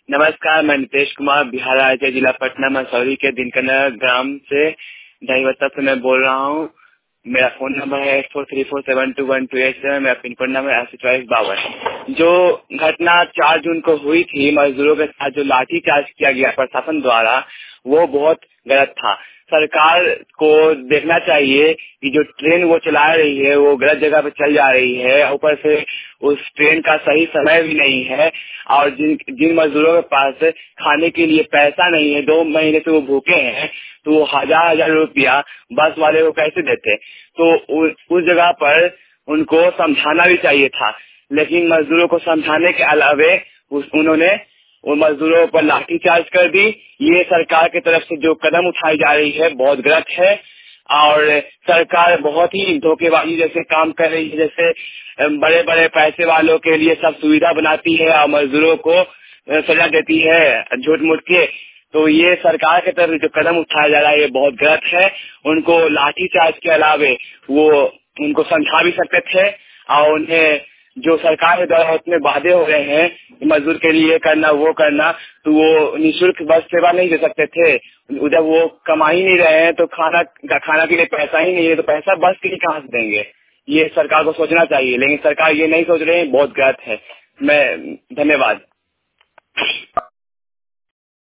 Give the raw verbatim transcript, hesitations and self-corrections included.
नमस्कार, मैं नितेश कुमार बिहार राज्य जिला पटना मसौरी के दिनकर ग्राम से दहीवत्ता से मैं बोल रहा हूँ। मेरा फोन नंबर है eight four three four seven two one two eight seven. मेरा पिन कोड नंबर अस्सी चौबीस बावन। जो घटना चार जून को हुई थी, मजदूरों के साथ जो लाठीचार्ज किया गया प्रशासन द्वारा, वो बहुत गलत था। सरकार को देखना चाहिए कि जो ट्रेन वो चला रही है वो गलत जगह पे चल जा रही है। ऊपर से उस ट्रेन का सही समय भी नहीं है और जिन जिन मजदूरों के पास खाने के लिए पैसा नहीं है, दो महीने से वो भूखे हैं, तो वो हजार हजार रुपया बस वाले को कैसे देते। तो उ, उस जगह पर उनको समझाना भी चाहिए था, लेकिन मजदूरों को समझाने के अलावे उस, उन्होंने वो मजदूरों पर लाठीचार्ज कर दी। ये सरकार की तरफ से जो कदम उठाई जा रही है बहुत गलत है और सरकार बहुत ही धोखेबाजी जैसे काम कर रही है। जैसे बड़े बड़े पैसे वालों के लिए सब सुविधा बनाती है और मजदूरों को सजा देती है झूठ मूठ के। तो ये सरकार की तरफ जो कदम उठाया जा रहा है ये बहुत गलत है। उनको लाठीचार्ज के अलावे वो उनको समझा भी सकते थे और उन्हें जो सरकार के द्वारा उतने वादे हो रहे हैं मजदूर के लिए करना वो करना, तो वो निःशुल्क बस सेवा नहीं दे सकते थे। जब वो कमा ही नहीं रहे हैं तो खाना खाना के लिए पैसा ही नहीं है, तो पैसा बस के लिए कहाँ से देंगे। ये सरकार को सोचना चाहिए, लेकिन सरकार ये नहीं सोच रही है, बहुत गलत है। मैं धन्यवाद।